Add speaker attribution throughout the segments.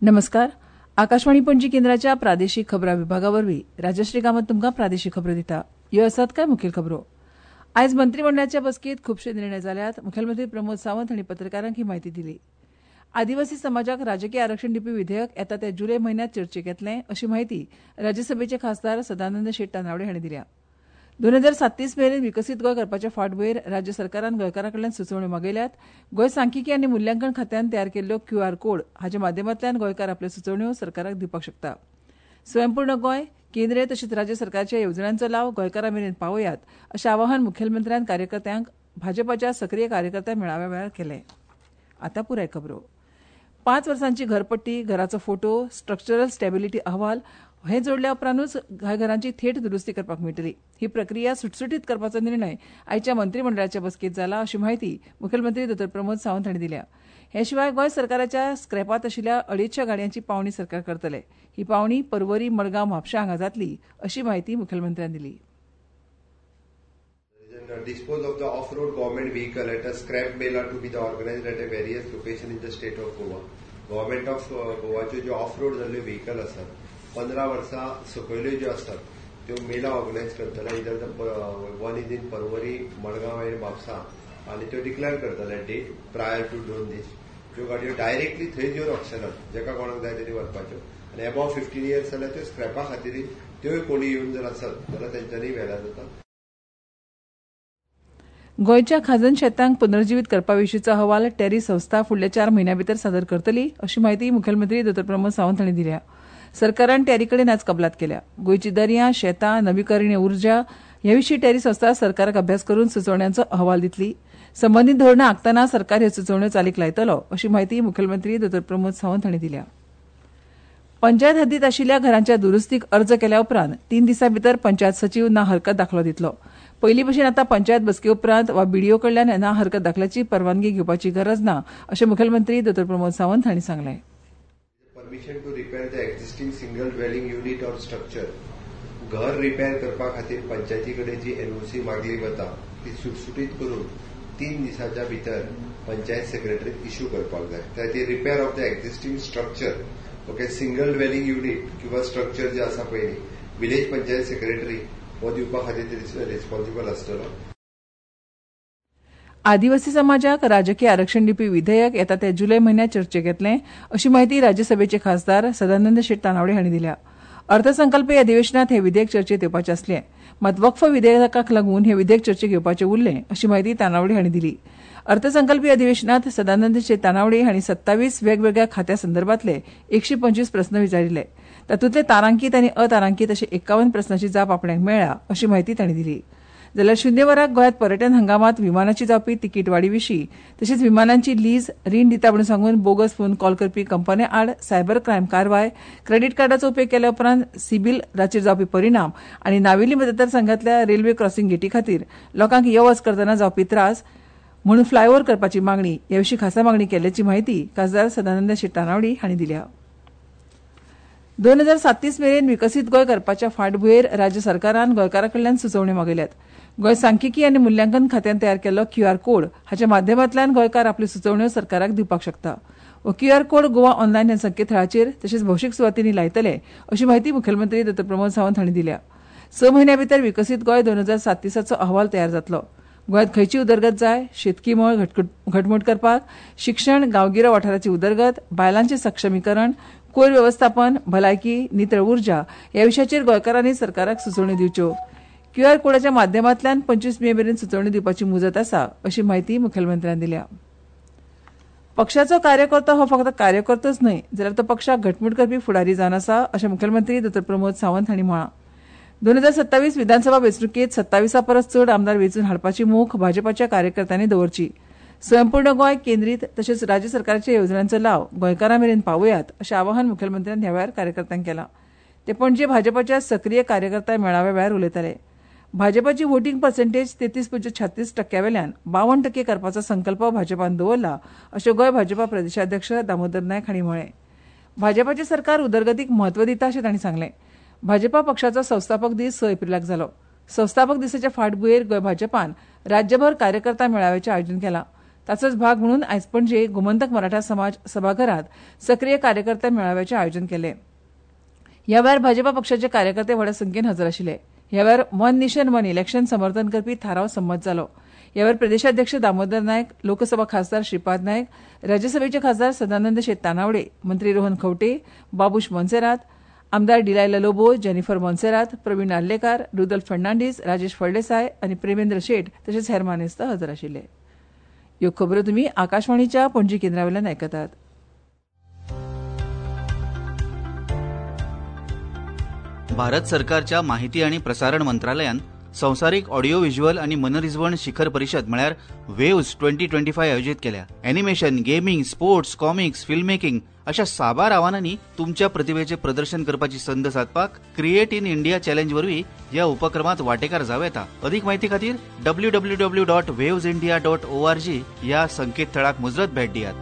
Speaker 1: नमस्कार. आकाशवाणी पणजी केंद्राच्या प्रादेशीक खबरां विभागावरवीं राजश्री कामत तुमकां प्रादेशीक खबरो दिता. ह्यो आसात कांय मुखेल खबरो. आयज मंत्रिमंडळाच्या बसकेंत खुबशे निर्णय जाल्यात. मुखेलमंत्री प्रमोद सावंत हांणी पत्रकारांक ही म्हायती दिली. आदिवासी समाजाक राजकीय आरक्षण दिवपी विधेयक येता ते जुलय म्हयन्यांत चर्चेक येतलें अशी म्हायती राज्यसभेचे खासदार सदानंद शेट तानावडे हांणी दिल्या. 2037 मेरेन विकसीत गोंय करपाच्या फाटभुंयेर राज्य सरकारान गोंयकारांकडल्यान सुचोवण्यो मागयल्यात. गोंय सांख्यिकी आनी मुल्यांकन खात्यान तयार केल्लो QR कोड हाच्या माध्यमांतल्यान गोंयकार आपल्यो सुचोवण्यो सरकाराक दिवपाक शकता. स्वयंपूर्ण गोंय, केंद्रीय तशेंच राज्य सरकारच्या येवजण्यांचो लाव गोंयकारां मेरेन पावयात अशें आवाहन मुखेलमंत्र्यान कार्यकर्त्यांक भाजपाच्या सक्रीय कार्यकर्त्या मेळाव्या वेळार केलें. आतां पुराय खबरो. 5 वर्सांची घरपट्टी, घराचो फोटो, स्ट्रक्चरल स्टॅबिलिटी अहवाल हे जोडल्या उपरांतूच ह्या घरांची थेट दुरुस्ती करपाक मेळटली. ही प्रक्रिया सुटसुटीत करपाचो निर्णय आयच्या मंत्रिमंडळाच्या बसकेंत जाला अशी म्हायती मुखेलमंत्री डॉ. प्रमोद सावंत हांणी दिल्या. हे शिवाय गोंय सरकाराच्या स्क्रॅपात आशिल्ल्या 250 गाडयांची पावणी सरकार करतले. ही पावणी पर्वरी, मडगांव, म्हापशा हांगा जातली अशी म्हायती मुखेलमंत्र्यान दिली.
Speaker 2: Dispose of the off-road government vehicle at a scrap mela to be organized at a various location in the state of Goa. Government of Goa जो off-road जाल्ले vehicle आसात 15 वर्सां सकयल्यो ज्यो आसात त्यो मेला ऑर्गनायज करतले. इधर one is in Porvorim, Margao आनी म्हापसा आनी त्यो डिक्लेअर करतले डेट प्रायर टू 2 दीस. ज्यो गाडयो डायरेक्टली थंय घेवन ऑप्शनात जेका कोणाक जाय तेणी व्हरपाच्यो आनी अबाव 15 इयर्स जाल्यार त्यो स्क्रॅपा खातीर त्योय कोणी येवन जर आसत जाल्यार तेंच्यांनी व्हेला जाता.
Speaker 1: गोंयच्या खाजन शेतांक पुनर्जीवीत करपा विशींचो अहवाल टॅरी संस्था फुडल्या 4 म्हयन्यां भितर सादर करतली अशी म्हायती मुखेलमंत्री डॉ. प्रमोद सावंत हांणी दिल्या. सरकारान टॅरी कडेन आज कबलात केल्या. गोंयची दर्या, शेतां, नवीकरणीय उर्जा ह्या विशीं टॅरी संस्था सरकाराक अभ्यास करून सुचोवण्यांचो अहवाल दितली. संबंदीत धोरणां आखतना सरकार ह्यो सुचोवण्यो चालीक लायतलो अशी म्हायती मुखेलमंत्री डॉ. प्रमोद सावंत हांणी दिल्या. पंचायत हद्दीत आशिल्ल्या घरांच्या दुरुस्तीक अर्ज केल्या उपरांत 3 दिसां भितर पंचायत सचीव ना हरकत दाखलो दितलो. पयली भशेन आतां पंचायत बसके उपरांत वा BDO कडल्यान ना हरकत दाखल्याची परवानगी घेवपाची गरज ना अशें मुखेलमंत्री डॉ. प्रमोद सावंत हांणी सांगलें.
Speaker 2: Permission to repair the existing single dwelling unit or structure. घर रिपेअर करपा खातीर पंचायती कडेन जी NOC मागली वता ती सुटसुटीत करून 3 दिसांच्या भितर पंचायत सेक्रेटरीक इश्यू करपाक जाय. ती repair of the existing structure okay single dwelling unit किंवा स्ट्रक्चर जे आसा पळय विलेज पंचायत सेक्रेटरी हो दिवपा खातीर रिस्पॉन्सिबल आसतलो.
Speaker 1: आदिवासी समाजाक राजकीय आरक्षण दिवपी विधेयक येता ते जुलय म्हयन्यांत चर्चेक येतलें अशी म्हायती राज्यसभेचे खासदार सदानंद शेट तानावडे हांणी दिल्या. अर्थसंकल्पीय अधिवेशनात हे विधेयक चर्चेत येवपाचें आसलें. मात वक्फ विधेयकाक लागून हे विधेयक चर्चेक येवपाचें उरलें अशी म्हायती तानावडे हांणी दिली. अर्थसंकल्पीय अधिवेशनात सदानंद शेट तानावडे हांणी 27 वेगवेगळ्या खात्या संदर्भातले 125 प्रस्न विचारिल्ले. तातूंतले तारांकीत आनी अतारांकीत अशे 51 प्रस्नांची जाप आपणाक मेळ्ळ्या अशी म्हायती तांणी दिली. जाल्यार 0 वराक गोंयांत पर्यटन हंगामात विमानाची जावपी तिकीट वाडी विशीं तशेंच विमानांची लीज, रीण दिता म्हणून सांगून बोगस फोन कॉल करपी कंपन्यां आड सायबर क्रायम कारवाय, क्रेडीट कार्डाचो उपेग केल्या उपरांत सिबिलाचेर जावपी परिणाम आनी नावेली मतदारसंघातल्या रेल्वे क्रॉसिंग गेटी खातीर लोकांक यो वच करतना जावपी त्रास म्हणून फ्लायओव्हर करपाची मागणी ह्या विशीं खासा मागणी केल्ल्याची म्हायती खासदार सदानंद शेट तानावडे हांणी दिल्या. 2037 मेरेन विकसीत गोंय करपाच्या फाटभुंयेर राज्य सरकारान गोंयकारांकडल्यान सुचोवण्यो मागयल्यात. गोंय सांख्यिकी आनी मुल्यांकन खात्यान तयार केल्लो QR कोड हाच्या माध्यमांतल्यान गोंयकार आपल्यो सुचोवण्यो सरकाराक दिवपाक शकता. हो QR कोड गोवा ऑनलायन ह्या संकेतथळाचेर तशेंच भौशीक सुवातींनी लायतले अशी म्हायती मुखेलमंत्री डॉ. प्रमोद सावंत हांणी दिल्या. 6 म्हयन्यां भितर विकसीत गोंय 2037चो अहवाल तयार जातलो. गोंयांत खंयची उदरगत जाय, शेतकी मळ घटमूट करपाक, शिक्षण, गांवगिरो वाठाराची उदरगत, बायलांचें सक्षमीकरण, कोयर वेवस्थापन, भलायकी, नितळ उर्जा ह्या विशयाचेर गोंयकारांनी सरकाराक सुचोवण्यो दिवच्यो. QR कोडाच्या माध्यमांतल्यान 25 मे मेरेन सुचोवण्यो दिवपाची मुजत आसा अशी म्हायती मुखेलमंत्र्यान दिल्या. पक्षाचो कार्यकर्तो हो फक्त कार्यकर्तोच न्हय जाल्यार तो पक्षाक घटमूट करपी फुडारी जावन आसा अशें मुखेलमंत्री डॉ. प्रमोद सावंत हांणी म्हळां. 2027 विधानसभा वेंचणुकेंत 27 परस चड आमदार वेंचून हाडपाची मोख भाजपाच्या कार्यकर्त्यांनी दवरची. स्वयंपूर्ण गोंय, केंद्रीत तशेंच राज्य सरकाराच्या येवजण्यांचो लाव गोंयकारां मेरेन पावयात अशें आवाहन मुखेलमंत्र्यान ह्या वेळार कार्यकर्त्यांक केलां. ते पणजे भाजपाच्या सक्रीय कार्यकर्ता मेळाव्या वेळार उलयताले. भाजपाची वोटींग पर्सेंटेज 33.36% वेल्यान 52% करपाचो संकल्प भाजपान दवरला अशें गोंय भाजपा प्रदेशाध्यक्ष दामोदर नायक हांणी म्हळें. भाजपाचें सरकार उदरगतीक म्हत्व दिता अशें तांणी सांगलें. भाजपा पक्षाचो संस्थापक दीस 6 एप्रिलाक जालो. संस्थापक दिसाच्या फाटभुंयेर गोंय भाजपान राज्यभर कार्यकर्ता मेळाव्याचें आयोजन केलां. ताचोच भाग म्हणून आयज पणजे गोमंतक मराठा समाज सभाघरात सक्रीय कार्यकर्ते मेळाव्याचे आयोजन केले. ह्या वेळार भाजपा पक्षाचे कार्यकर्ते व्हड संख्येन हजर आशिल्ले. ह्या वेळार वन नेशन वन इलेक्शन समर्थन करपी थाराव संमत जालो. ह्या वेळार प्रदेशाध्यक्ष दामोदर नायक, लोकसभा खासदार श्रीपाद नायक, राज्यसभेचे खासदार सदानंद शेट तानावडे, मंत्री रोहन खंवटे, बाबूश मोन्सेरात, आमदार डिलाय ललोबो, जेनिफर मोन्सेरात, प्रवीण नार्लेकार, रुदल्फ फर्नांडीस, राजेश फळदेसाय आनी प्रेमेंद्र शेट तशेंच हेर मानेस्त हजर आशिल्ले. ह्यो खबरो तुमी आकाशवाणीच्या पणजी केंद्रावेल्यान आयकतात.
Speaker 3: भारत सरकारच्या माहिती आणि प्रसारण मंत्रालयान संवसारीक ऑडिओ व्हिज्युअल आणि मनरिजवण शिखर परिषद म्हळ्यार वेव्स 2025 आयोजित केल्या. Animation, gaming, sports, comics, film making अशा साबार आव्हानांनी तुमच्या प्रतिभेचे प्रदर्शन करपाची संद साधपाक क्रिएट इन इंडिया चॅलेंज वरवीं ह्या उपक्रमात वांटेकार जावं येता. अधिक म्हायती खातीर www.wavesindia.org ह्या संकेतथळाक मुजरत भेट दियात.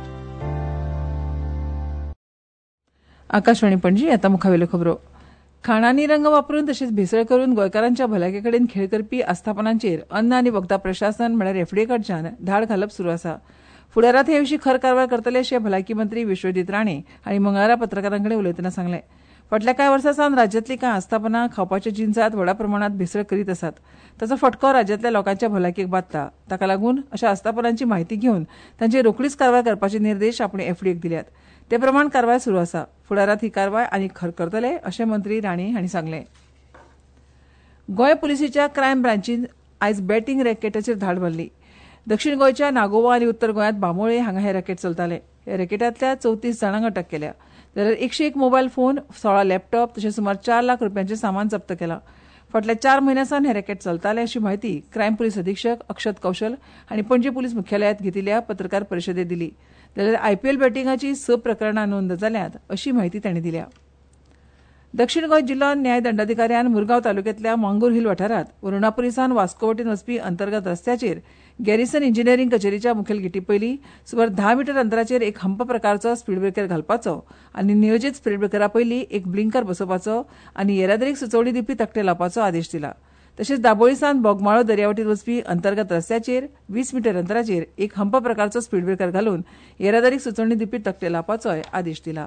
Speaker 1: आकाशवाणी पणजी आता मुखावेल्यो खबरो. खाणांनी रंग वापरून तशेंच भेसळ करून गोंयकारांच्या भलायके कडेन खेळ करपी आस्थापनांचेर अन्न आनी वखदां प्रशासन म्हळ्यार एफडीए कडच्यान धाड घालप सुरू आसा. फुडारात हे विशीं खर कारवाय करतले अशें भलायकी मंत्री विश्वजीत राणे हांणी मंगळारा पत्रकारां कडेन उलयतना सांगलें. फाटल्या कांय वर्सां सावन राज्यांतली कांय आस्थापनां खावपाच्या जिन्सांत व्हड प्रमाणांत भेसळ करीत आसात. ताचो फटको राज्यांतल्या लोकांच्या भलायकेक बादता. ताका लागून अशा आस्थापनांची म्हायती घेवन तांचेर रोखडीच कारवाय करपाचे निर्देश आपणे एफडीएक दिल्यात. ते प्रमाण कारवाय सुरू आसा. फुडारात ही कारवाय आनीक खर करतले अशें मंत्री राणे हांणी सांगलें. गोंय पुलिसेच्या क्रायम ब्रांचीन आयज बॅटींग रॅकेटाचेर धाड मारली. दक्षिण गोंयच्या नागोवा आनी उत्तर गोंयांत बांबोळे हांगा हे रॅकेट चलताले. ह्या रॅकेटांतल्या 34 जाणांक अटक केल्या. जाल्यार 101 मोबायल फोन, 16 लॅपटॉप तशेंच सुमार 4 लाख रुपयांचें सामान जप्त केलां. फाटल्या 4 म्हयन्यां सावन हे रॅकेट चलताले अशी म्हायती क्रायम पुलीस अधीक्षक अक्षत कौशल हांणी पणजी पुलीस मुख्यालयांत घेतिल्ल्या पत्रकार परिशदेंत दिली. जाल्यार आयपीएल बॅटिंगाची 6 प्रकरणां नोंद जाल्यात अशी म्हायती तांणी दिल्या. दक्षिण गोंय जिल्हो न्याय दंडाधिकाऱ्यान मुरगांव तालुक्यांतल्या मांगूर हिल वाठारांत वरुणापुरी सावन वास्को वटेन वचपी अंतर्गत रस्त्याचेर गॅरिसन इंजिनियरींग कचेरीच्या मुखेल गेटी पयलीं सुमार 10 मीटर अंतराचेर एक हंप प्रकारचो स्पीड ब्रेकर घालपाचो आनी नियोजीत स्पीड ब्रेकरा पयलीं एक ब्लिंकर बसोवपाचो आनी येरादारीक सुचोवणी दिवपी तकटे लावपाचो आदेश दिला. तशेंच दाबोळी सावन बोगमाळो दर्यावटीर वचपी अंतर्गत रस्त्याचेर 20 मीटर अंतराचेर एक हंप प्रकारचो स्पीड ब्रेकर घालून येरादारीक सुचोवणी दिवपी तकटे लावपाचोय आदेश दिला.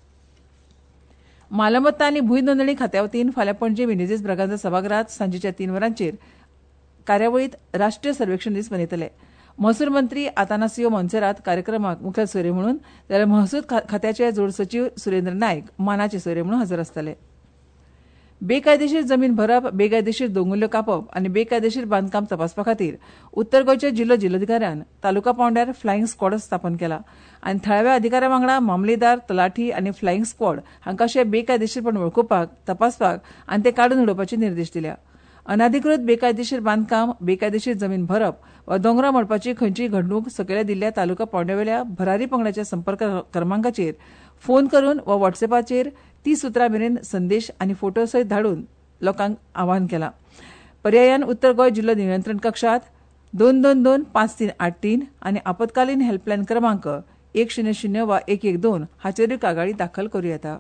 Speaker 1: मालमत्ता आनी भूंय नोंदणी खात्या वतीन फाल्यां पणजे विनेजीस ब्रागांजा सभाघरांत सांजेच्या 3 वरांचेर कार्यावळींत राष्ट्रीय सर्वेक्षण दीस मनयतले. महसूल मंत्री आतानासियो मोन्सेरात कार्यक्रमाक मुखेल सोयरे म्हणून जाल्यार महसूल खात्याचे जोड सचीव सुरेंद्र नायक मानाचे सोयरे म्हणून हजर आसतले. बेकायदेशीर जमीन भरप, बेकायदेशीर दोंगुल्ल्यो कापप आनी बेकायदेशीर बांदकाम तपासपा खातीर उत्तर गोंयच्या जिल्लोधिकाऱ्यान तालुका पांवड्यार फ्लायंग स्क्वॉड स्थापन केला आनी थळाव्या अधिकाऱ्यां वांगडा मामलेदार, तलाठी आनी फ्लायंग स्क्वॉड हांकां अशें बेकायदेशीरपण वळखुपाक, तपासपाक आनी ते काडून उडोवपाचे निर्देश दिल्या. अनाधिकृत बेकायदेशीर बांदकाम, बेकायदेशीर जमीन भरप वा दोंगरां मोडपाची खंयचीय घडणूक सकयल्या दिल्ल्या तालुका पांवड्यावेल्या भरारी पंगडाच्या संपर्क क्रमांकाचेर फोन करून वा व्हॉट्सएपाचेर 30 उतरां मेरेन संदेश आनी फोटो सयत धाडून लोकांक आवाहन केलां. पर्यायान उत्तर गोंय जिल्लो नियंत्रण कक्षात 222-5383 आनी आपतकालीन हेल्पलायन क्रमांक 100 वा 112 हाचेरूय कागाळी दाखल करूं येता.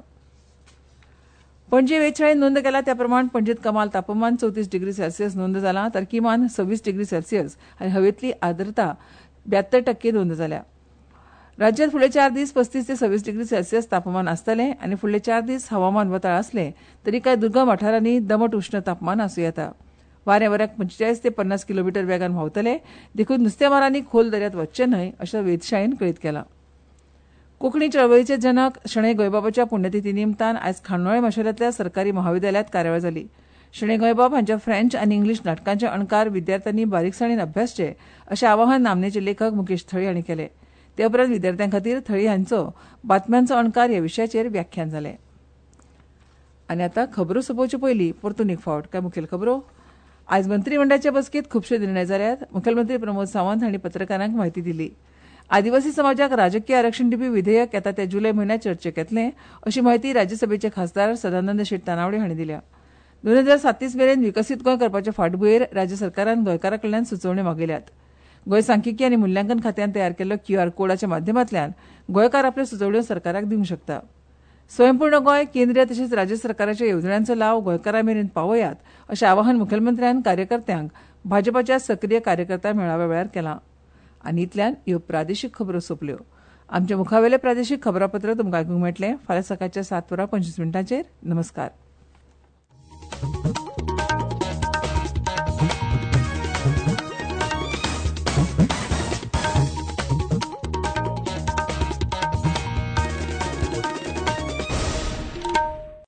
Speaker 1: पणजे वेधशाळेन नोंद केला त्या प्रमाण पणजेत कमाल तापमान 34 डिग्री सेल्सियस नोंद जालां तर किमान 26 डिग्री सेल्सियस आनी हवेतली आर्द्रता 72% नोंद जाल्या. राज्यांत फुडले 4 दीस 35 ते 26 डिग्री सेल्सियस तापमान आसतलें आनी फुडले 4 दीस हवामान वताळ आसलें तरी कांय दुर्गम वाठारांनी दमट उश्ण तापमान आसूं येता. वारें वऱ्याक 45 ते 50 किलोमीटर वेगान व्हांवतले देखून नुस्तेमारांनी खोल दर्यांत वचचें न्हय अशें वेधशाळेन कळीत केलां. कोंकणी चळवळीचे जनक शणै गोंयबाबाच्या पुण्यतिथी निमतान आयज खांडोळे माशेलांतल्या सरकारी महाविद्यालयांत कार्यावळ जाली. शणै गोंयबाब हांच्या फ्रेंच आनी इंग्लीश नाटकांचे अणकार विद्यार्थ्यांनी बारीकसाणीन अभ्यासचे अशें आवाहन नामनेचे लेखक मुकेश थळी हांणी केलें. ते उपरांत विद्यार्थ्यां खातीर थळी हांचो बातम्यांचो अणकार ह्या विशयाचेर व्याख्यान जालें. आनी आतां खबरो सोंपोवचे पयलीं परतून एक फावट कांय मुखेल खबरो. आयज मंत्रिमंडळाचे बसकेंत खुबशे निर्णय जाल्यात. मुखेलमंत्री प्रमोद सावंत हांणी पत्रकारांक म्हायती दिली. आदिवासी समाजाक राजकीय आरक्षण दिवपी विधेयक येता ते जुलय म्हयन्यांत चर्चेक येतलें अशी म्हायती राज्यसभेचे खासदार सदानंद शेट तानावडे हांणी दिल्या. 2037 मेरेन विकसीत गोंय करपाच्या फाटभुंयेर राज्य सरकारान गोंयकारां कडल्यान सुचोवण्यो मागिल्यात. गोंय सांख्यिकी आनी मुल्यांकन खात्यान तयार केल्लो QR कोडाच्या माध्यमांतल्यान गोंयकार आपल्यो सुचोवण्यो सरकाराक दिवंक शकता. स्वयंपूर्ण गोंय केंद्रीय तशेंच राज्य सरकाराच्या येवजण्यांचो लाव गोंयकारां मेरेन पावयात अशें आवाहन मुखेलमंत्र्यान कार्यकर्त्यांक भाजपाच्या सक्रीय कार्यकर्ता मेळाव्या वेळार केलां. आनी इतल्यान ह्यो प्रादेशीक खबरो सोंपल्यो. आमचे मुखावेले प्रादेशीक खबरापत्र तुमकां आयकूंक मेळटलें फाल्यां सकाळच्या 7:25 नमस्कार.